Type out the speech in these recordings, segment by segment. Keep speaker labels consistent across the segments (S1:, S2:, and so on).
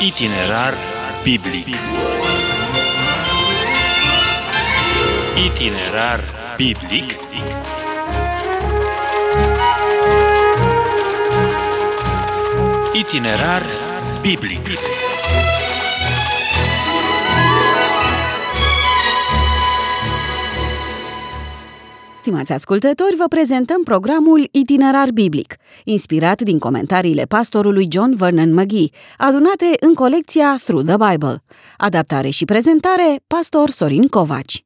S1: Itinerar biblic. Itinerar biblic. Itinerar biblic.
S2: Stimați ascultători, vă prezentăm programul Itinerar biblic, inspirat din comentariile pastorului John Vernon McGee, adunate în colecția Through the Bible. Adaptare și prezentare, pastor Sorin Covaci.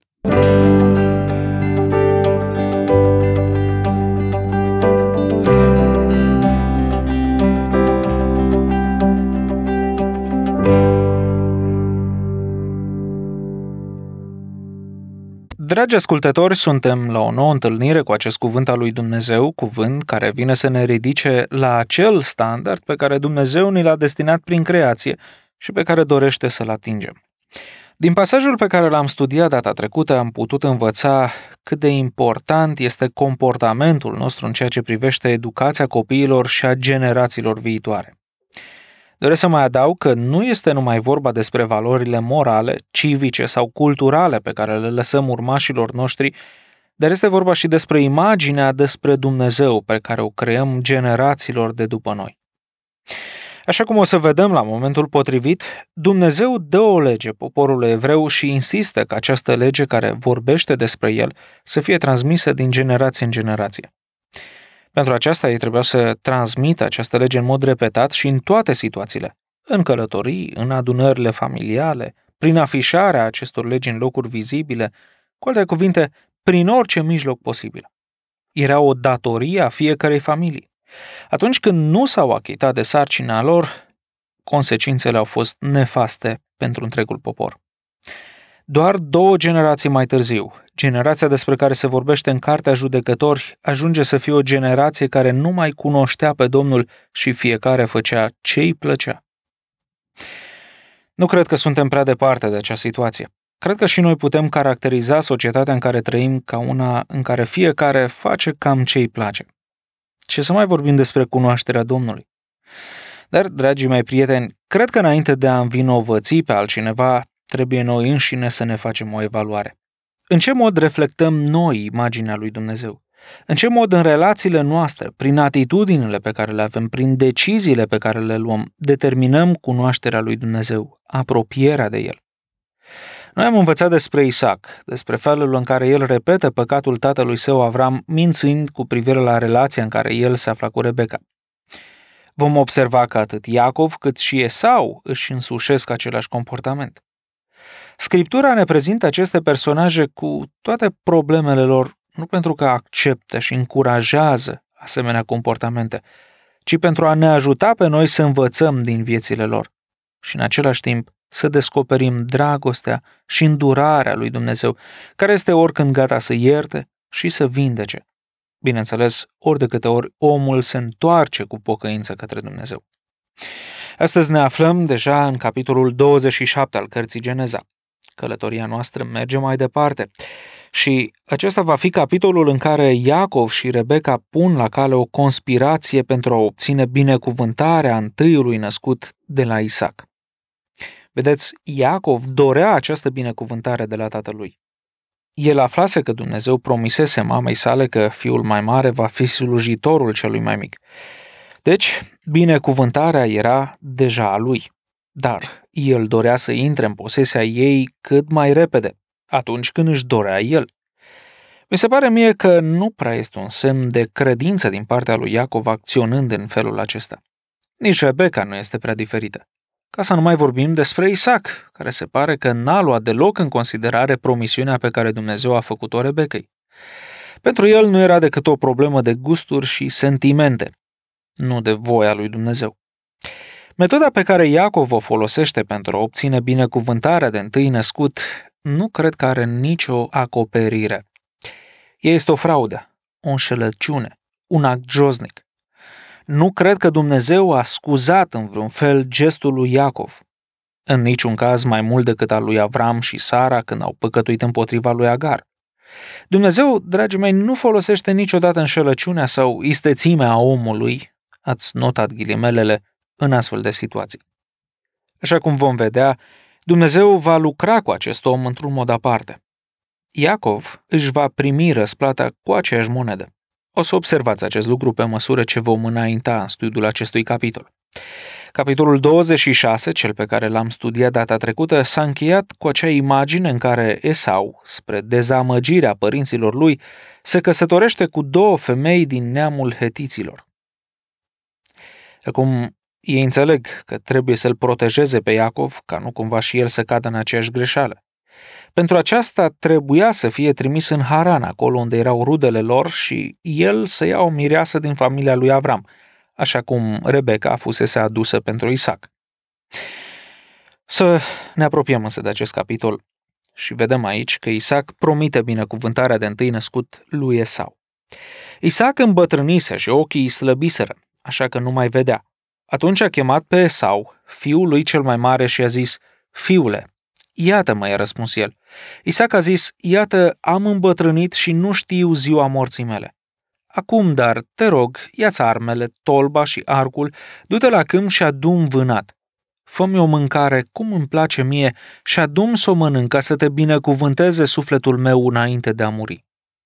S3: Dragi ascultători, suntem la o nouă întâlnire cu acest cuvânt al lui Dumnezeu, cuvânt care vine să ne ridice la acel standard pe care Dumnezeu ni l-a destinat prin creație și pe care dorește să-l atingem. Din pasajul pe care l-am studiat data trecută am putut învăța cât de important este comportamentul nostru în ceea ce privește educația copiilor și a generațiilor viitoare. Doresc să mai adaug că nu este numai vorba despre valorile morale, civice sau culturale pe care le lăsăm urmașilor noștri, dar este vorba și despre imaginea despre Dumnezeu pe care o creăm generațiilor de după noi. Așa cum o să vedem la momentul potrivit, Dumnezeu dă o lege poporului evreu și insistă ca această lege care vorbește despre el să fie transmisă din generație în generație. Pentru aceasta ei trebuia să transmită această lege în mod repetat și în toate situațiile, în călătorii, în adunările familiale, prin afișarea acestor legi în locuri vizibile, cu alte cuvinte, prin orice mijloc posibil. Era o datorie a fiecărei familii. Atunci când nu s-au achitat de sarcina lor, consecințele au fost nefaste pentru întregul popor. Doar 2 generații mai târziu, generația despre care se vorbește în Cartea Judecători ajunge să fie o generație care nu mai cunoștea pe Domnul și fiecare făcea ce îi plăcea. Nu cred că suntem prea departe de acea situație. Cred că și noi putem caracteriza societatea în care trăim ca una în care fiecare face cam ce îi place. Ce să mai vorbim despre cunoașterea Domnului? Dar, dragii mei prieteni, cred că înainte de a învinovăți pe altcineva, trebuie noi înșine să ne facem o evaluare. În ce mod reflectăm noi imaginea lui Dumnezeu? În ce mod în relațiile noastre, prin atitudinile pe care le avem, prin deciziile pe care le luăm, determinăm cunoașterea lui Dumnezeu, apropierea de El? Noi am învățat despre Isaac, despre felul în care el repetă păcatul tatălui său Avram, mințind cu privire la relația în care el se afla cu Rebecca. Vom observa că atât Iacov cât și Esau își însușesc același comportament. Scriptura ne prezintă aceste personaje cu toate problemele lor, nu pentru că acceptă și încurajează asemenea comportamente, ci pentru a ne ajuta pe noi să învățăm din viețile lor și în același timp să descoperim dragostea și îndurarea lui Dumnezeu, care este oricând gata să ierte și să vindece. Bineînțeles, ori de câte ori omul se întoarce cu pocăință către Dumnezeu. Astăzi ne aflăm deja în capitolul 27 al cărții Geneza. Călătoria noastră merge mai departe și acesta va fi capitolul în care Iacov și Rebecca pun la cale o conspirație pentru a obține binecuvântarea întâiului născut de la Isaac. Vedeți, Iacov dorea această binecuvântare de la tatălui. El aflase că Dumnezeu promisese mamei sale că fiul mai mare va fi slujitorul celui mai mic. Deci, binecuvântarea era deja a lui, dar el dorea să intre în posesia ei cât mai repede, atunci când își dorea el. Mi se pare mie că nu prea este un semn de credință din partea lui Iacov acționând în felul acesta. Nici Rebecca nu este prea diferită. Ca să nu mai vorbim despre Isaac, care se pare că n-a luat deloc în considerare promisiunea pe care Dumnezeu a făcut-o Rebecăi. Pentru el nu era decât o problemă de gusturi și sentimente, nu de voia lui Dumnezeu. Metoda pe care Iacov o folosește pentru a obține binecuvântarea de întâi născut nu cred că are nicio acoperire. Ea este o fraudă, o înșelăciune, un act josnic. Nu cred că Dumnezeu a scuzat în vreun fel gestul lui Iacov. În niciun caz mai mult decât al lui Avram și Sara când au păcătuit împotriva lui Agar. Dumnezeu, dragii mei, nu folosește niciodată înșelăciunea sau istețimea omului, ați notat ghilimelele, în astfel de situații. Așa cum vom vedea, Dumnezeu va lucra cu acest om într-un mod aparte. Iacov își va primi răsplata cu aceeași monedă. O să observați acest lucru pe măsură ce vom înainta în studiul acestui capitol. Capitolul 26, cel pe care l-am studiat data trecută, s-a încheiat cu acea imagine în care Esau, spre dezamăgirea părinților lui, se căsătorește cu 2 femei din neamul hetiților. Acum, ei înțeleg că trebuie să-l protejeze pe Iacov, ca nu cumva și el să cadă în aceeași greșeală. Pentru aceasta trebuia să fie trimis în Haran, acolo unde erau rudele lor, și el să ia o mireasă din familia lui Avram, așa cum Rebecca fusese adusă pentru Isaac. Să ne apropiem însă de acest capitol și vedem aici că Isaac promite binecuvântarea de întâi născut lui Esau. Isaac îmbătrânise și ochii îi slăbiseră, așa că nu mai vedea. Atunci a chemat pe Esau, fiul lui cel mai mare, și a zis: „Fiule, iată-mă”, i-a răspuns el. Isaac a zis: „Iată, am îmbătrânit și nu știu ziua morții mele. Acum, dar, te rog, ia-ți armele, tolba și arcul, du-te la câmp și adu-mi vânat. Fă-mi o mâncare cum îmi place mie și adu-mi să o mănânc, ca să te binecuvânteze sufletul meu înainte de a muri.”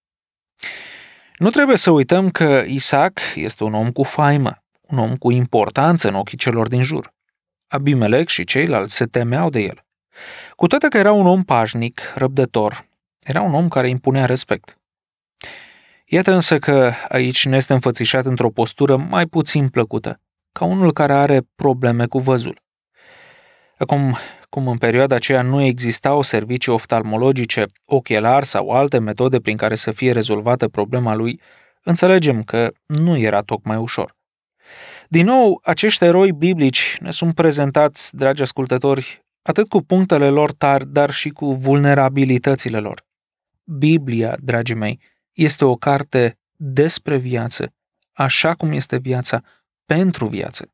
S3: Nu trebuie să uităm că Isaac este un om cu faimă, un om cu importanță în ochii celor din jur. Abimelec și ceilalți se temeau de el. Cu toate că era un om pașnic, răbdător, era un om care impunea respect. Iată însă că aici ne este înfățișat într-o postură mai puțin plăcută, ca unul care are probleme cu văzul. Acum, cum în perioada aceea nu existau servicii oftalmologice, ochelari sau alte metode prin care să fie rezolvată problema lui, înțelegem că nu era tocmai ușor. Din nou, acești eroi biblici ne sunt prezentați, dragi ascultători, atât cu punctele lor tari, dar și cu vulnerabilitățile lor. Biblia, dragii mei, este o carte despre viață, așa cum este viața pentru viață.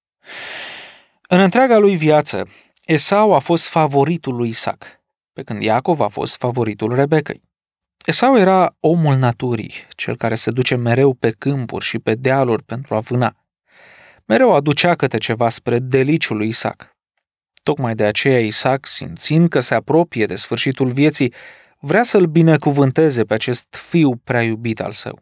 S3: În întreaga lui viață, Esau a fost favoritul lui Isaac, pe când Iacov a fost favoritul Rebecăi. Esau era omul naturii, cel care se duce mereu pe câmpuri și pe dealuri pentru a vâna. Mereu aducea câte ceva spre deliciul lui Isaac. Tocmai de aceea Isaac, simțind că se apropie de sfârșitul vieții, vrea să-l binecuvânteze pe acest fiu prea iubit al său.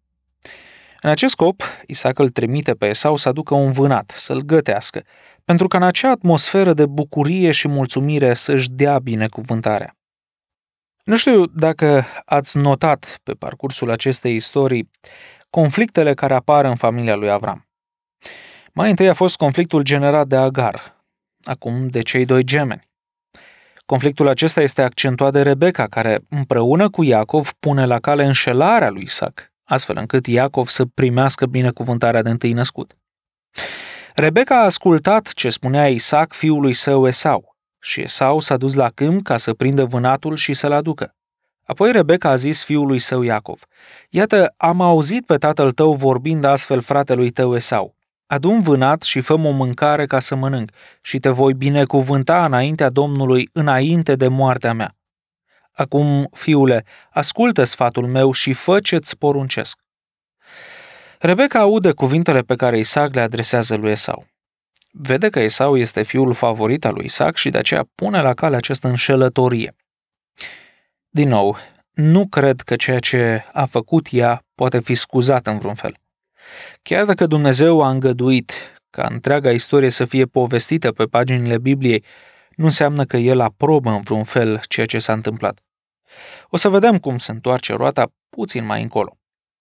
S3: În acest scop, Isaac îl trimite pe Esau să aducă un vânat, să-l gătească, pentru că în acea atmosferă de bucurie și mulțumire să-și dea binecuvântarea. Nu știu dacă ați notat pe parcursul acestei istorii conflictele care apar în familia lui Avram. Mai întâi a fost conflictul generat de Agar, acum de cei 2 gemeni. Conflictul acesta este accentuat de Rebecca, care împreună cu Iacov pune la cale înșelarea lui Isaac, astfel încât Iacov să primească binecuvântarea de întâi născut. Rebecca a ascultat ce spunea Isaac fiului său Esau și Esau s-a dus la câmp ca să prindă vânatul și să-l aducă. Apoi Rebecca a zis fiului său Iacov: „Iată, am auzit pe tatăl tău vorbind astfel fratelui tău Esau. Adu-mi vânat și fă-mi o mâncare ca să mănânc și te voi binecuvânta înaintea Domnului, înainte de moartea mea. Acum, fiule, ascultă sfatul meu și fă ce-ți poruncesc.” Rebecca aude cuvintele pe care Isaac le adresează lui Esau. Vede că Esau este fiul favorit al lui Isaac și de aceea pune la cale această înșelătorie. Din nou, nu cred că ceea ce a făcut ea poate fi scuzat în vreun fel. Chiar dacă Dumnezeu a îngăduit ca întreaga istorie să fie povestită pe paginile Bibliei, nu înseamnă că El aprobă în vreun fel ceea ce s-a întâmplat. O să vedem cum se întoarce roata puțin mai încolo.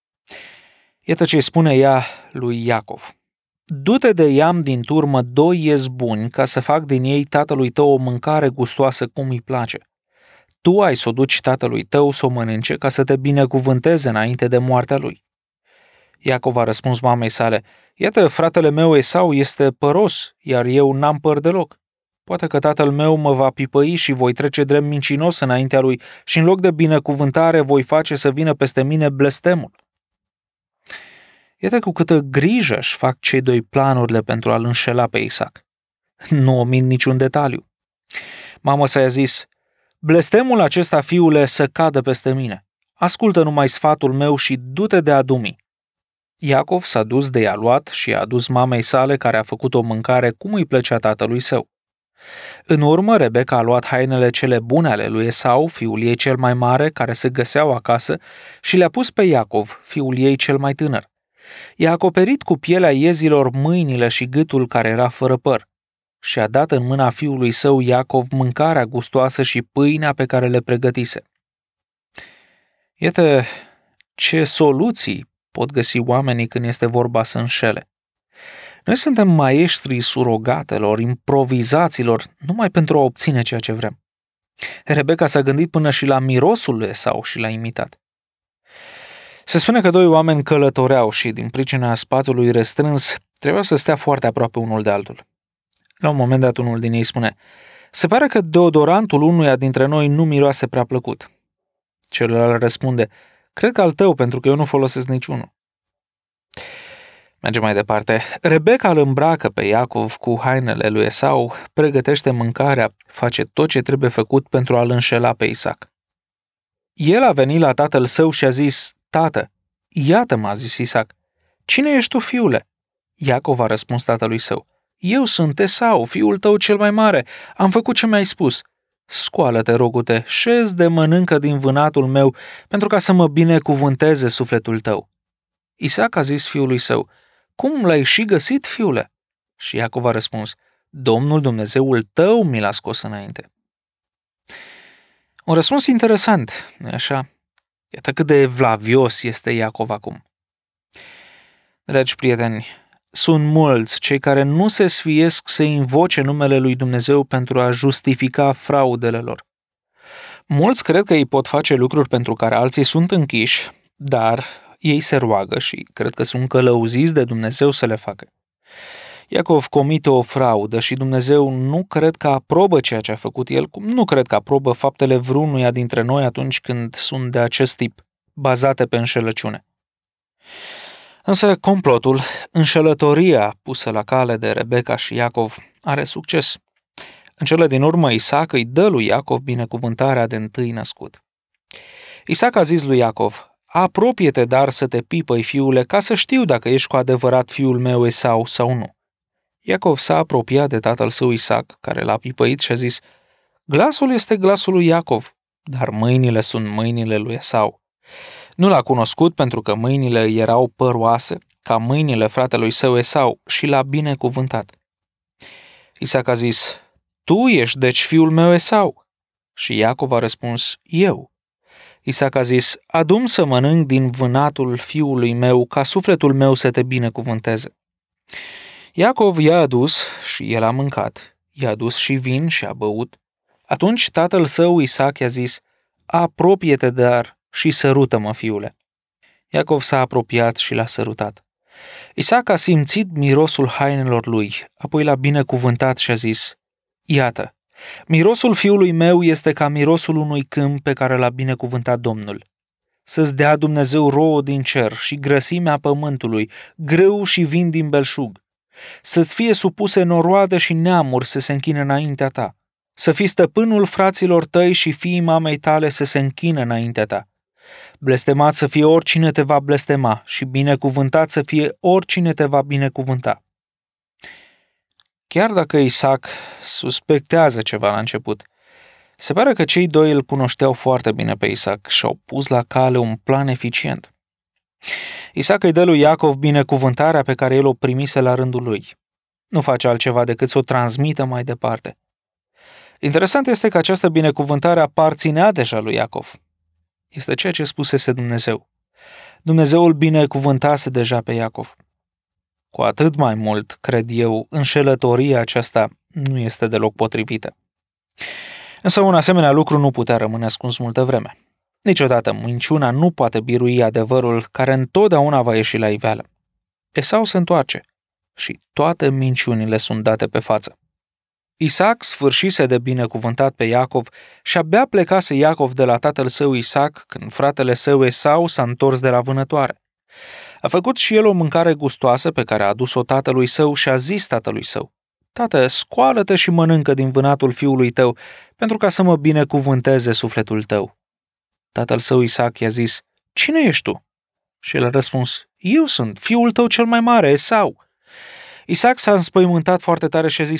S3: Iată ce spune ea lui Iacov: „Du-te de iam din turmă 2 iezi buni ca să fac din ei tatălui tău o mâncare gustoasă cum îi place. Tu ai să o duci tatălui tău să o mănânce ca să te binecuvânteze înainte de moartea lui.” Iacov a răspuns mamei sale: „Iată, fratele meu Esau este păros, iar eu n-am păr deloc. Poate că tatăl meu mă va pipăi și voi trece drept mincinos înaintea lui și în loc de binecuvântare voi face să vină peste mine blestemul.” Iată cu câtă grijă își fac cei 2 planurile pentru a-l înșela pe Isaac. Nu omit niciun detaliu. Mama sa i-a zis: „Blestemul acesta, fiule, să cadă peste mine. Ascultă numai sfatul meu și du-te de adumi.” Iacov s-a dus de i-a luat și a adus mamei sale, care a făcut o mâncare cum îi plăcea tatălui său. În urmă, Rebecca a luat hainele cele bune ale lui Esau, fiul ei cel mai mare, care se găseau acasă, și le-a pus pe Iacov, fiul ei cel mai tânăr. I-a acoperit cu pielea iezilor mâinile și gâtul care era fără păr și a dat în mâna fiului său Iacov mâncarea gustoasă și pâinea pe care le pregătise. Iată ce soluții pot găsi oamenii când este vorba să înșele. Noi suntem maestrii surogatelor, improvizațiilor, numai pentru a obține ceea ce vrem. Rebecca s-a gândit până și la mirosul lui Esau și l-a imitat. Se spune că doi oameni călătoreau și, din pricina spațiului restrâns, trebuia să stea foarte aproape unul de altul. La un moment dat, unul din ei spune: "Se pare că deodorantul unuia dintre noi nu miroase prea plăcut." Celălalt răspunde: "Cred că al tău, pentru că eu nu folosesc niciunul." Mergem mai departe. Rebecca îl îmbracă pe Iacov cu hainele lui Esau, pregătește mâncarea, face tot ce trebuie făcut pentru a-l înșela pe Isaac. El a venit la tatăl său și a zis: "Tată, iată-mă," a zis Isaac. "Cine ești tu, fiule?" Iacov a răspuns tatălui său: "Eu sunt Esau, fiul tău cel mai mare. Am făcut ce mi-ai spus. Scoală-te, rogu-te, șezi de mănâncă din vânatul meu, pentru ca să mă binecuvânteze sufletul tău." Isaac a zis fiului său: "Cum l-ai și găsit, fiule?" Și Iacov a răspuns: "Domnul Dumnezeul tău mi l-a scos înainte." Un răspuns interesant, nu-i așa? Iată cât de evlavios este Iacov acum. Dragi prieteni, sunt mulți cei care nu se sfiesc să invoce numele lui Dumnezeu pentru a justifica fraudele lor. Mulți cred că ei pot face lucruri pentru care alții sunt închiși, dar ei se roagă și cred că sunt călăuziți de Dumnezeu să le facă. Iacov comite o fraudă și Dumnezeu nu cred că aprobă ceea ce a făcut el, cum nu cred că aprobă faptele vreunuia dintre noi atunci când sunt de acest tip, bazate pe înșelăciune. Însă complotul, înșelătoria pusă la cale de Rebecca și Iacov, are succes. În cele din urmă, Isaac îi dă lui Iacov binecuvântarea de întâi născut. Isaac a zis lui Iacov: "Apropie-te, dar să te pipăi, fiule, ca să știu dacă ești cu adevărat fiul meu Esau sau nu." Iacov s-a apropiat de tatăl său Isaac, care l-a pipăit și a zis: "Glasul este glasul lui Iacov, dar mâinile sunt mâinile lui Esau." Nu l-a cunoscut pentru că mâinile îi erau păroase, ca mâinile fratelui său Esau, și l-a binecuvântat. Isaac a zis: "Tu ești deci fiul meu Esau?" Și Iacov a răspuns: "Eu." Isaac a zis: "Adu-mi să mănânc din vânatul fiului meu, ca sufletul meu să te binecuvânteze." Iacov i-a adus și el a mâncat. I-a adus și vin și a băut. Atunci tatăl său Isaac i-a zis: "Apropie-te, dar, și sărută-mă, fiule." Iacov s-a apropiat și l-a sărutat. Isaac a simțit mirosul hainelor lui, apoi l-a binecuvântat și a zis: "Iată, mirosul fiului meu este ca mirosul unui câmp pe care l-a binecuvântat Domnul. Să-ți dea Dumnezeu rouă din cer și grăsimea pământului, grâu și vin din belșug. Să-ți fie supuse noroade și neamuri să se închine înaintea ta. Să fii stăpânul fraților tăi și fiii mamei tale să se închină înaintea ta. Blestemat să fie oricine te va blestema și binecuvântat să fie oricine te va binecuvânta." Chiar dacă Isaac suspectează ceva la început, se pare că cei doi îl cunoșteau foarte bine pe Isaac și au pus la cale un plan eficient. Isaac îi dă lui Iacov binecuvântarea pe care el o primise la rândul lui. Nu face altceva decât să o transmită mai departe. Interesant este că această binecuvântare aparținea deja lui Iacov. Este ceea ce spusese Dumnezeu. Dumnezeu îl binecuvântase deja pe Iacov. Cu atât mai mult, cred eu, înșelătoria aceasta nu este deloc potrivită. Însă un asemenea lucru nu putea rămâne ascuns multă vreme. Niciodată minciuna nu poate birui adevărul care întotdeauna va ieși la iveală. Esau se întoarce și toate minciunile sunt date pe față. Isaac sfârșise de binecuvântat pe Iacov și abia plecase Iacov de la tatăl său Isaac când fratele său Esau s-a întors de la vânătoare. A făcut și el o mâncare gustoasă pe care a adus-o tatălui său și a zis tatălui său: "Tată, scoală-te și mănâncă din vânatul fiului tău, pentru ca să mă binecuvânteze sufletul tău." Tatăl său Isaac i-a zis: "Cine ești tu?" Și el a răspuns: "Eu sunt fiul tău cel mai mare, Esau." Isaac s-a înspăimântat foarte tare și a zis: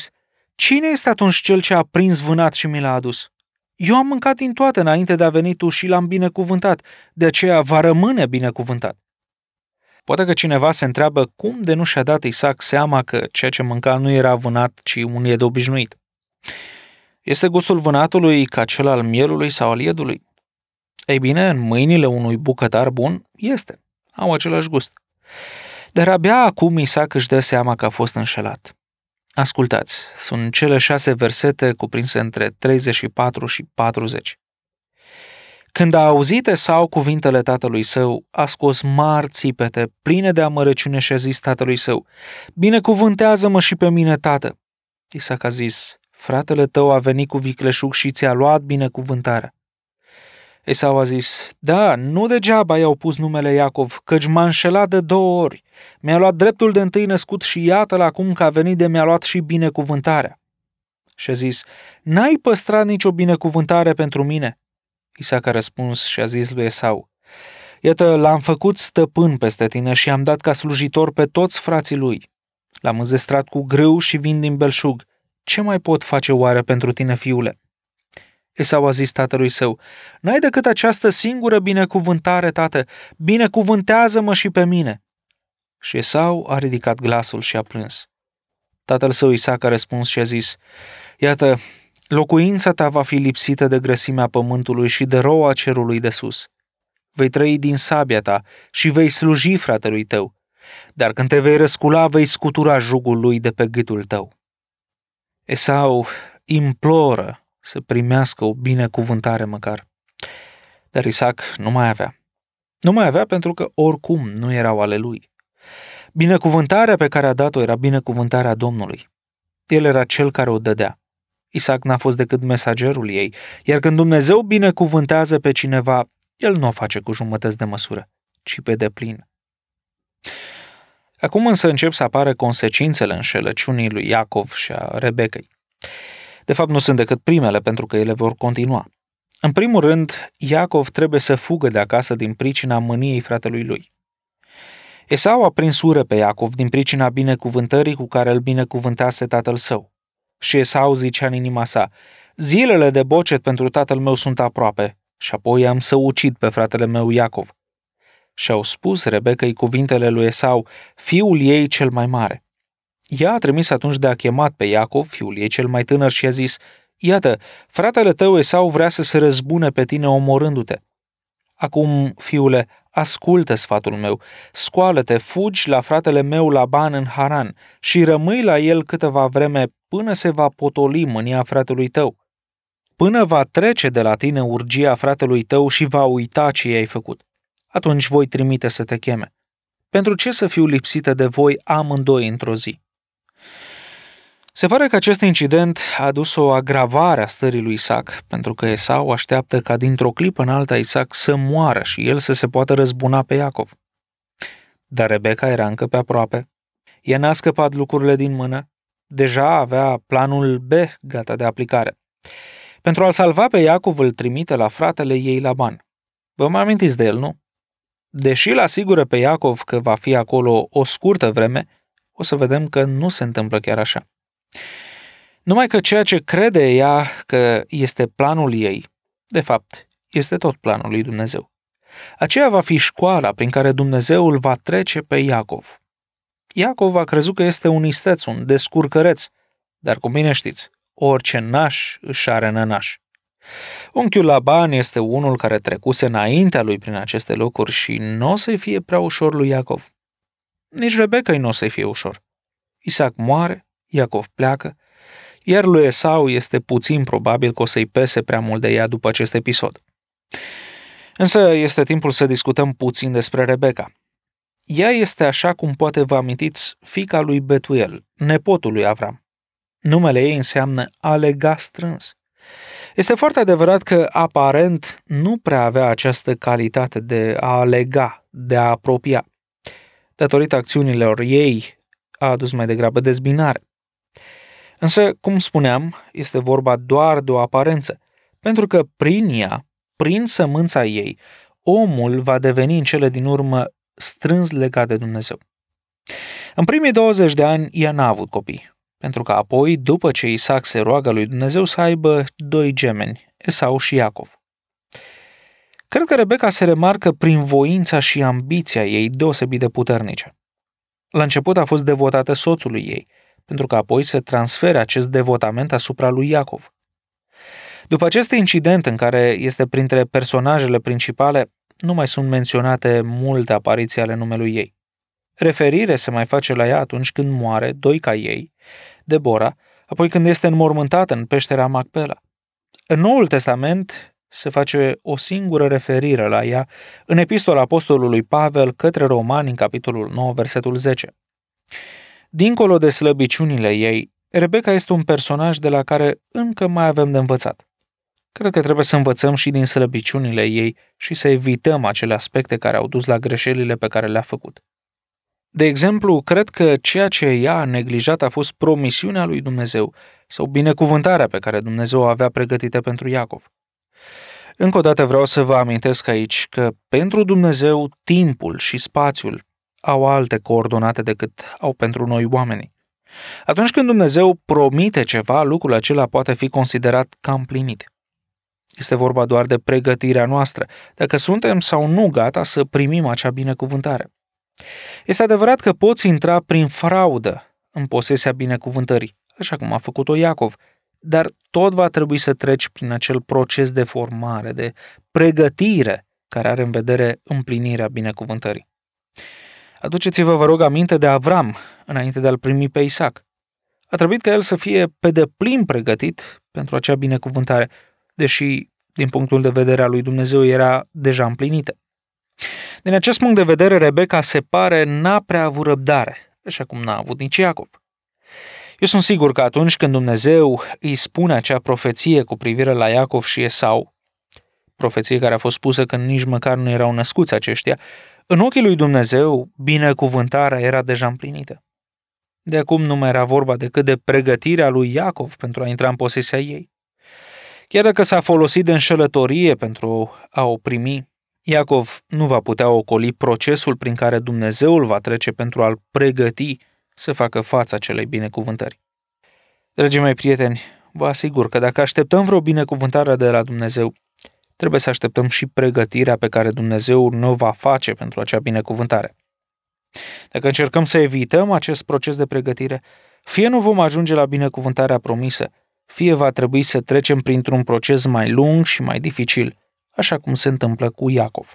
S3: Cine este atunci cel ce a prins vânat și mi l-a adus? Eu am mâncat din toate înainte de a veni tu și l-am binecuvântat, de aceea va rămâne binecuvântat. Poate că cineva se întreabă cum de nu și-a dat Isaac seama că ceea ce mânca nu era vânat, ci un ied obișnuit. Este gustul vânatului ca cel al mielului sau al iedului? Ei bine, în mâinile unui bucătar bun este. Au același gust. Dar abia acum Isaac își dă seama că a fost înșelat. Ascultați, sunt cele 6 versete cuprinse între 34 și 40. Când a auzit Esau cuvintele tatălui său, a scos mari țipete, pline de amărăciune și a zis tatălui său, binecuvântează-mă și pe mine, tată. Isaac a zis, fratele tău a venit cu vicleșug și ți-a luat binecuvântarea. Esau a zis, da, nu degeaba i-au pus numele Iacov, căci m-a înșelat de 2 ori. Mi-a luat dreptul de întâi născut și iată-l acum că a venit de mi-a luat și binecuvântarea. Și a zis, n-ai păstrat nicio binecuvântare pentru mine? Isaac a răspuns și a zis lui Esau, iată, l-am făcut stăpân peste tine și am dat ca slujitor pe toți frații lui. L-am înzestrat cu grâu și vin din belșug. Ce mai pot face oare pentru tine, fiule? Esau a zis tatălui său, n-ai decât această singură binecuvântare, tată, binecuvântează-mă și pe mine. Și Esau a ridicat glasul și a plâns. Tatăl său Isaac a răspuns și a zis, iată, locuința ta va fi lipsită de grăsimea pământului și de roa cerului de sus. Vei trăi din sabia ta și vei sluji fratelui tău, dar când te vei răscula, vei scutura jugul lui de pe gâtul tău. Esau imploră să primească o binecuvântare măcar. Dar Isaac nu mai avea. Nu mai avea pentru că oricum nu erau ale lui. Binecuvântarea pe care a dat-o era binecuvântarea Domnului. El era cel care o dădea. Isaac n-a fost decât mesagerul ei, iar când Dumnezeu binecuvântează pe cineva, el nu o face cu jumătăți de măsură, ci pe deplin. Acum însă încep să apară consecințele înșelăciunii lui Iacov și a Rebecăi. De fapt, nu sunt decât primele, pentru că ele vor continua. În primul rând, Iacov trebuie să fugă de acasă din pricina mâniei fratelui lui. Esau a prins ură pe Iacov din pricina binecuvântării cu care îl binecuvântase tatăl său. Și Esau zicea în inima sa, zilele de bocet pentru tatăl meu sunt aproape și apoi am să ucid pe fratele meu Iacov. Și au spus Rebecăi cuvintele lui Esau, fiul ei cel mai mare. Ea a trimis atunci de a chemat pe Iacov, fiul ei cel mai tânăr, și a zis, iată, fratele tău Esau vrea să se răzbune pe tine omorându-te. Acum, fiule, ascultă sfatul meu, scoală-te, fugi la fratele meu Laban în Haran și rămâi la el câteva vreme până se va potoli mânia fratelui tău, până va trece de la tine urgia fratelui tău și va uita ce i-ai făcut. Atunci voi trimite să te cheme. Pentru ce să fiu lipsită de voi amândoi într-o zi? Se pare că acest incident a adus o agravare a stării lui Isaac, pentru că Esau așteaptă ca dintr-o clipă în alta Isaac să moară și el să se poată răzbuna pe Iacov. Dar Rebecca era încă pe aproape. Ea n-a scăpat lucrurile din mână. Deja avea planul B gata de aplicare. Pentru a-l salva pe Iacov îl trimite la fratele ei Laban. Vă mai amintiți de el, nu? Deși îl asigură pe Iacov că va fi acolo o scurtă vreme, o să vedem că nu se întâmplă chiar așa. Numai că ceea ce crede ea că este planul ei, de fapt, este tot planul lui Dumnezeu. Aceea va fi școala prin care Dumnezeu îl va trece pe Iacov. Iacov a crezut că este un isteț, un descurcăreț, dar cum bine știți, orice naș își are nănaș. Unchiul Laban este unul care trecuse înaintea lui prin aceste locuri și nu o să-i fie prea ușor lui Iacov. Nici Rebecca nu o să-i fie ușor. Isaac moare, Iacov pleacă, iar lui Esau este puțin probabil că o să-i pese prea mult de ea după acest episod. Însă este timpul să discutăm puțin despre Rebecca. Ea este, așa cum poate vă amintiți, fiica lui Betuel, nepotul lui Avram. Numele ei înseamnă a lega strâns. Este foarte adevărat că aparent nu prea avea această calitate de a lega, de a apropia. Datorită acțiunilor ei, a adus mai degrabă dezbinare. Însă, cum spuneam, este vorba doar de o aparență, pentru că prin ea, prin sămânța ei, omul va deveni în cele din urmă strâns legat de Dumnezeu. În primii 20 de ani, ea n-a avut copii. pentru că apoi, după ce Isaac se roagă lui Dumnezeu să aibă 2 gemeni, Esau și Iacov. Cred că Rebecca se remarcă prin voința și ambiția ei deosebit de puternice. La început a fost devotată soțului ei, pentru că apoi se transferă acest devotament asupra lui Iacov. După acest incident în care este printre personajele principale, nu mai sunt menționate multe apariții ale numelui ei. Referire se mai face la ea atunci când moare doica ei, Debora, apoi când este înmormântată în peștera Macpela. În Noul Testament se face o singură referire la ea în epistola apostolului Pavel către Romani, în capitolul 9, versetul 10. Dincolo de slăbiciunile ei, Rebecca este un personaj de la care încă mai avem de învățat. Cred că trebuie să învățăm și din slăbiciunile ei și să evităm acele aspecte care au dus la greșelile pe care le-a făcut. De exemplu, cred că ceea ce ea a neglijat a fost promisiunea lui Dumnezeu sau binecuvântarea pe care Dumnezeu o avea pregătită pentru Iacov. Încă o dată vreau să vă amintesc aici că pentru Dumnezeu timpul și spațiul au alte coordonate decât au pentru noi oamenii. Atunci când Dumnezeu promite ceva, lucrul acela poate fi considerat ca împlinit. Este vorba doar de pregătirea noastră, dacă suntem sau nu gata să primim acea binecuvântare. Este adevărat că poți intra prin fraudă în posesia binecuvântării, așa cum a făcut-o Iacov, dar tot va trebui să treci prin acel proces de formare, de pregătire care are în vedere împlinirea binecuvântării. Aduceți-vă, vă rog, aminte de Avram înainte de a-l primi pe Isaac. A trebuit ca el să fie pe deplin pregătit pentru acea binecuvântare, deși, din punctul de vedere al lui Dumnezeu, era deja împlinită. Din acest punct de vedere, Rebecca se pare n-a prea avut răbdare, așa cum n-a avut nici Iacov. Eu sunt sigur că atunci când Dumnezeu îi spune acea profeție cu privire la Iacov și Esau, profeție care a fost spusă când nici măcar nu erau născuți aceștia, în ochii lui Dumnezeu, binecuvântarea era deja împlinită. De acum nu mai era vorba decât de pregătirea lui Iacov pentru a intra în posesia ei. Chiar dacă s-a folosit de înșelătorie pentru a o primi, Iacov nu va putea ocoli procesul prin care Dumnezeu îl va trece pentru a-l pregăti să facă față acelei binecuvântări. Dragii mei prieteni, vă asigur că dacă așteptăm vreo binecuvântare de la Dumnezeu, trebuie să așteptăm și pregătirea pe care Dumnezeu ne va face pentru acea binecuvântare. Dacă încercăm să evităm acest proces de pregătire, fie nu vom ajunge la binecuvântarea promisă, fie va trebui să trecem printr-un proces mai lung și mai dificil, așa cum se întâmplă cu Iacov.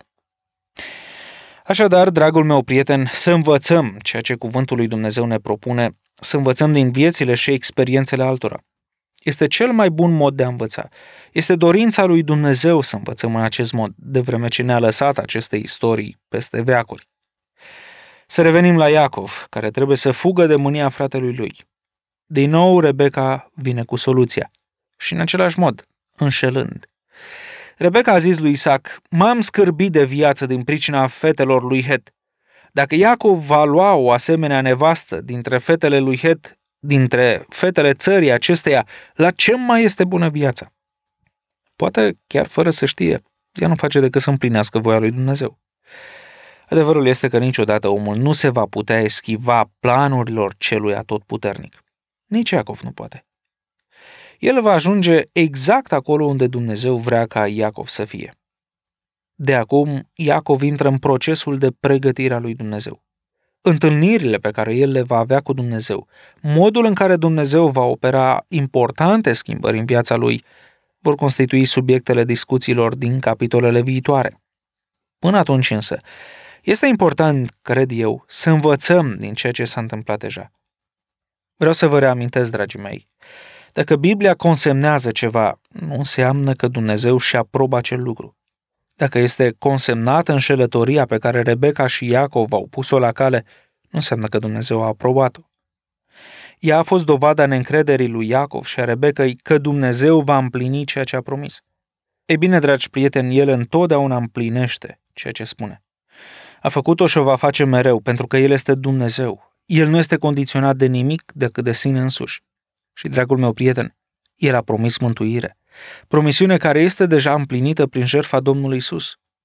S3: Așadar, dragul meu prieten, să învățăm ceea ce cuvântul lui Dumnezeu ne propune, să învățăm din viețile și experiențele altora. Este cel mai bun mod de a învăța. Este dorința lui Dumnezeu să învățăm în acest mod, de vreme ce ne-a lăsat aceste istorii peste veacuri. Să revenim la Iacov, care trebuie să fugă de mânia fratelui lui. Din nou, Rebecca vine cu soluția și în același mod, înșelând. Rebecca a zis lui Isaac: m-am scârbit de viață din pricina fetelor lui Het. Dacă Iacov va lua o asemenea nevastă dintre fetele lui Het, dintre fetele țării acesteia, la ce mai este bună viața? Poate chiar fără să știe, ea nu face decât să împlinească voia lui Dumnezeu. Adevărul este că niciodată omul nu se va putea eschiva planurilor celui atotputernic. Nici Iacov nu poate. El va ajunge exact acolo unde Dumnezeu vrea ca Iacov să fie. De acum, Iacov intră în procesul de pregătire a lui Dumnezeu. Întâlnirile pe care el le va avea cu Dumnezeu, modul în care Dumnezeu va opera importante schimbări în viața lui, vor constitui subiectele discuțiilor din capitolele viitoare. Până atunci însă, este important, cred eu, să învățăm din ceea ce s-a întâmplat deja. Vreau să vă reamintesc, dragii mei, dacă Biblia consemnează ceva, nu înseamnă că Dumnezeu și aprobă acel lucru. Dacă este consemnată înșelătoria pe care Rebecca și Iacov au pus-o la cale, nu înseamnă că Dumnezeu a aprobat-o. Ea a fost dovada neîncrederii lui Iacov și a Rebecăi că Dumnezeu va împlini ceea ce a promis. Ei bine, dragi prieteni, El întotdeauna împlinește ceea ce spune. A făcut-o și o va face mereu, pentru că El este Dumnezeu. El nu este condiționat de nimic decât de sine însuși. Și, dragul meu prieten, El a promis mântuire. Promisiune care este deja împlinită prin jertfa Domnului Iisus.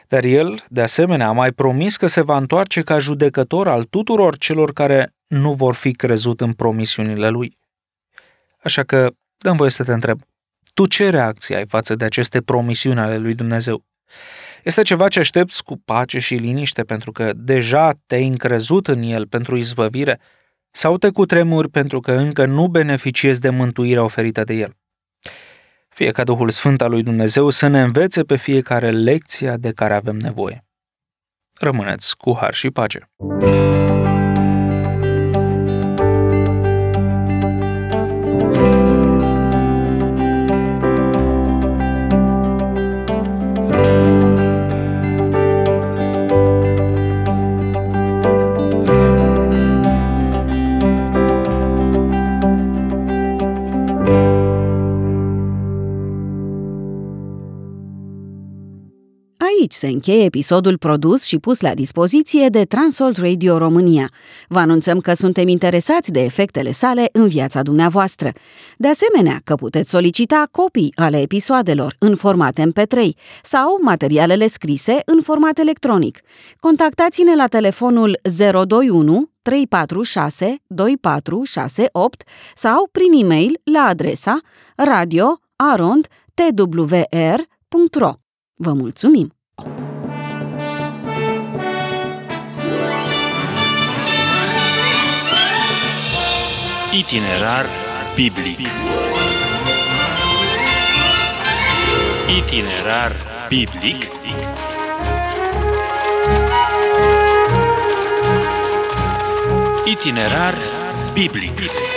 S3: Dar el, de asemenea, a mai promis că se va întoarce ca judecător al tuturor celor care nu vor fi crezut în promisiunile lui. Așa că dă-mi voie să te întreb, tu ce reacție ai față de aceste promisiuni ale lui Dumnezeu? Este ceva ce aștepți cu pace și liniște pentru că deja te-ai încrezut în el pentru izbăvire sau te cutremuri pentru că încă nu beneficiezi de mântuirea oferită de el? Fie ca Duhul Sfânt al lui Dumnezeu să ne învețe pe fiecare lecția de care avem nevoie. Rămâneți cu har și pace!
S2: Aici se încheie episodul produs și pus la dispoziție de Transworld Radio România. Vă anunțăm că suntem interesați de efectele sale în viața dumneavoastră. De asemenea, că puteți solicita copii ale episoadelor în format MP3 sau materialele scrise în format electronic. Contactați-ne la telefonul 021 346 2468 sau prin e-mail la adresa radio@twr.ro. Vă mulțumim!
S1: Itinerar biblic. Itinerar biblic. Itinerar biblic.